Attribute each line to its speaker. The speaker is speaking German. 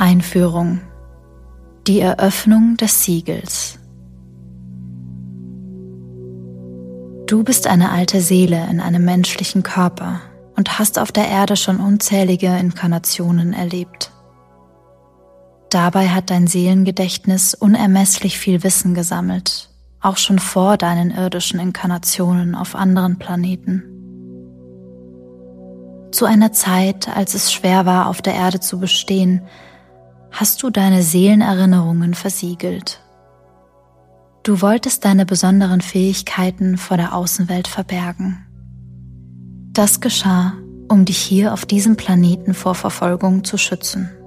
Speaker 1: Einführung. Die Eröffnung des Siegels. Du bist eine alte Seele in einem menschlichen Körper und hast auf der Erde schon unzählige Inkarnationen erlebt. Dabei hat dein Seelengedächtnis unermesslich viel Wissen gesammelt, auch schon vor deinen irdischen Inkarnationen auf anderen Planeten. Zu einer Zeit, als es schwer war, auf der Erde zu bestehen, hast du deine Seelenerinnerungen versiegelt. Du wolltest deine besonderen Fähigkeiten vor der Außenwelt verbergen. Das geschah, um dich hier auf diesem Planeten vor Verfolgung zu schützen.